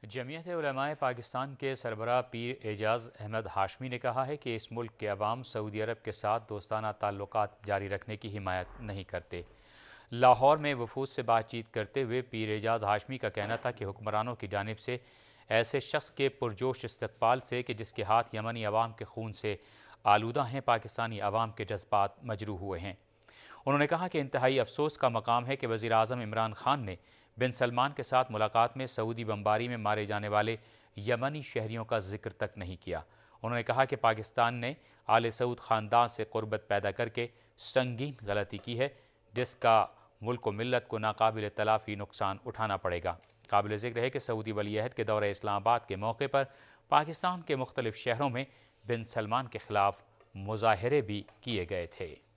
जमीयत उलमाए पाकिस्तान के सरबराह पीर एजाज़ अहमद हाशमी ने कहा है कि इस मुल्क के अवाम सऊदी अरब के साथ दोस्ताना ताल्लुकात जारी रखने की हिमायत नहीं करते। लाहौर में वफूद से बातचीत करते हुए पीर एजाज़ हाशमी का कहना था कि हुक्मरानों की जानिब से ऐसे शख्स के पुरजोश इस्तकबाल से कि जिसके हाथ यमनी अवाम के खून से आलूदा हैं, पाकिस्तानी अवाम के जज्बात मजरूह हुए हैं। उन्होंने कहा कि इंतहाई अफसोस का मकाम है कि वज़ीर आज़म इमरान खान ने बिन सलमान के साथ मुलाकात में सऊदी बमबारी में मारे जाने वाले यमनी शहरियों का जिक्र तक नहीं किया। उन्होंने कहा कि पाकिस्तान ने आले सऊद ख़ानदान से क़ुर्बत पैदा करके संगीन गलती की है, जिसका मुल्क व मिल्लत को नाकाबिल तलाफ़ी नुकसान उठाना पड़ेगा। काबिल ज़िक्र है कि सऊदी वलीअहद के दौरे इस्लामाबाद के मौके पर पाकिस्तान के मुख्तलिफ शहरों में बिन सलमान के खिलाफ मुजाहरे भी किए गए थे।